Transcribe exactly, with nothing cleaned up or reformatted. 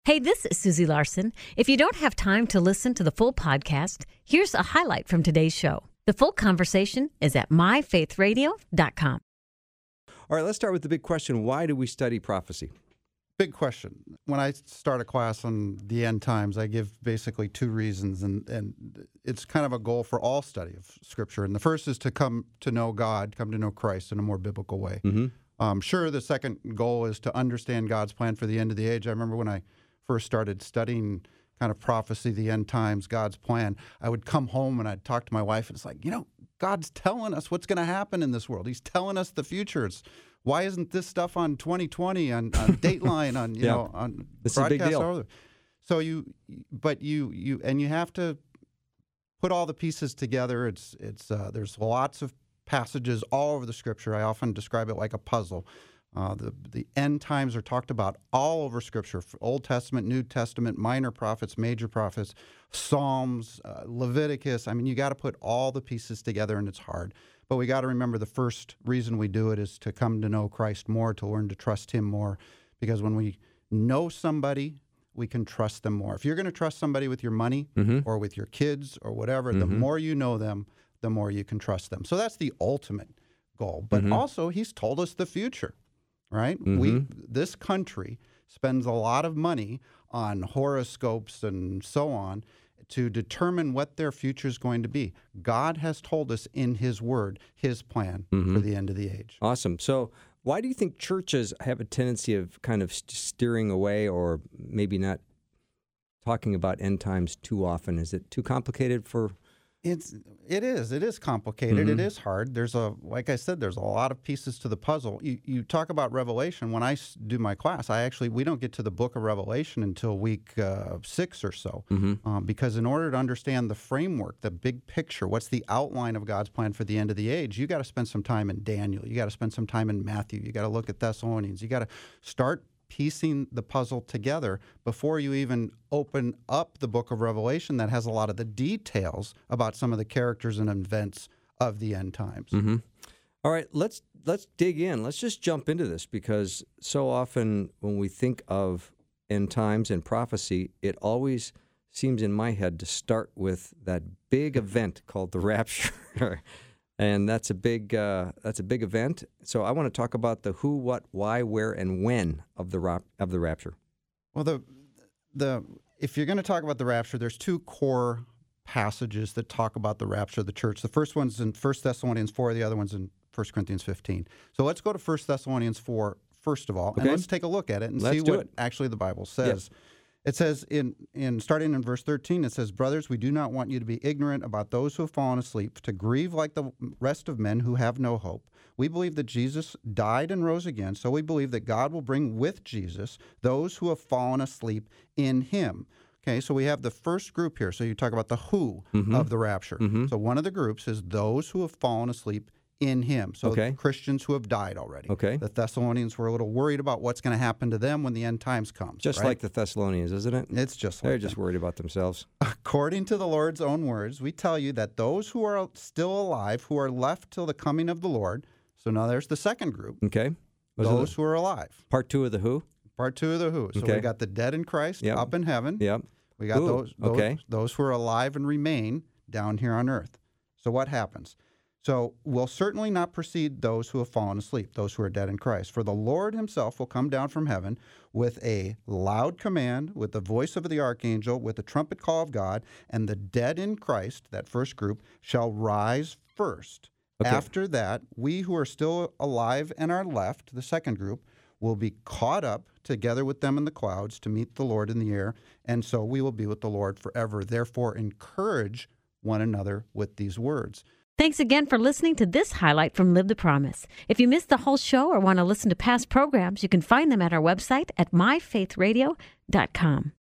Hey, this is Susie Larson. If you don't have time to listen to the full podcast, here's a highlight from today's show. The full conversation is at my faith radio dot com. All right, let's start with the big question. Why do we study prophecy? Big question. When I start a class on the end times, I give basically two reasons, and, and it's kind of a goal for all study of Scripture. And the first is to come to know God, come to know Christ in a more biblical way. Mm-hmm. Um, sure, the second goal is to understand God's plan for the end of the age. I remember when I first started studying kind of prophecy, the end times, God's plan, I would come home and I'd talk to my wife, and it's like, you know, God's telling us what's going to happen in this world. He's telling us the future. It's, why isn't this stuff on twenty twenty, on, on Dateline, on, you yeah. know, on this is a big deal. Over. So you, but you, you, and you have to put all the pieces together. It's, it's, uh, there's lots of passages all over the Scripture. I often describe it like a puzzle. Uh, the the end times are talked about all over Scripture: Old Testament, New Testament, minor prophets, major prophets, Psalms, uh, Leviticus. I mean, you got to put all the pieces together, and it's hard. But we got to remember the first reason we do it is to come to know Christ more, to learn to trust Him more. Because when we know somebody, we can trust them more. If you're going to trust somebody with your money mm-hmm. or with your kids or whatever, mm-hmm. the more you know them, the more you can trust them. So that's the ultimate goal. But mm-hmm. also, He's told us the future. Right? Mm-hmm. We this country spends a lot of money on horoscopes and so on to determine what their future is going to be. God has told us in His Word His plan mm-hmm. for the end of the age. Awesome. So why do you think churches have a tendency of kind of steering away or maybe not talking about end times too often? Is it too complicated for... It's it is it is complicated. Mm-hmm. It is hard. There's a like I said. There's a lot of pieces to the puzzle. You you talk about Revelation. When I do my class, I actually we don't get to the book of Revelation until week uh, six or so, mm-hmm. um, because in order to understand the framework, the big picture, what's the outline of God's plan for the end of the age, you got to spend some time in Daniel. You got to spend some time in Matthew. You got to look at Thessalonians. You got to start piecing the puzzle together before you even open up the book of Revelation that has a lot of the details about some of the characters and events of the end times. Mm-hmm. All right, let's let's dig in. Let's just jump into this, because so often when we think of end times and prophecy, it always seems in my head to start with that big event called the rapture. And that's a big uh, that's a big event. So I want to talk about the who, what, why, where, and when of the rap- of the rapture. Well, the the if you're going to talk about the rapture, there's two core passages that talk about the rapture of the church. The first one's in First Thessalonians four. The other one's in First Corinthians fifteen. So let's go to First Thessalonians four first of all, okay. and let's take a look at it and let's see do what it. actually the Bible says. Yes. It says, in, in starting in verse thirteen, it says, "Brothers, we do not want you to be ignorant about those who have fallen asleep, to grieve like the rest of men who have no hope. We believe that Jesus died and rose again, so we believe that God will bring with Jesus those who have fallen asleep in Him." Okay, so we have the first group here. So you talk about the who mm-hmm. of the rapture. Mm-hmm. So one of the groups is those who have fallen asleep in Him. So okay. Christians who have died already. Okay. The Thessalonians were a little worried about what's going to happen to them when the end times comes. Just right? like the Thessalonians, isn't it? It's just They're like just them. worried about themselves. According to the Lord's own words, we tell you that those who are still alive, who are left till the coming of the Lord, so now there's the second group, Okay. Those are those the- who are alive. part two of the who? Part two of the who. So Okay. we got the dead in Christ Yep. up in heaven. Yep. We got Ooh, those, those, okay. those who are alive and remain down here on earth. So what happens? So we'll certainly not precede those who have fallen asleep, those who are dead in Christ. For the Lord Himself will come down from heaven with a loud command, with the voice of the archangel, with the trumpet call of God, and the dead in Christ, that first group, shall rise first. Okay. After that, we who are still alive and are left, the second group, will be caught up together with them in the clouds to meet the Lord in the air, and so we will be with the Lord forever. Therefore, encourage one another with these words. Thanks again for listening to this highlight from Live the Promise. If you missed the whole show or want to listen to past programs, you can find them at our website at my faith radio dot com.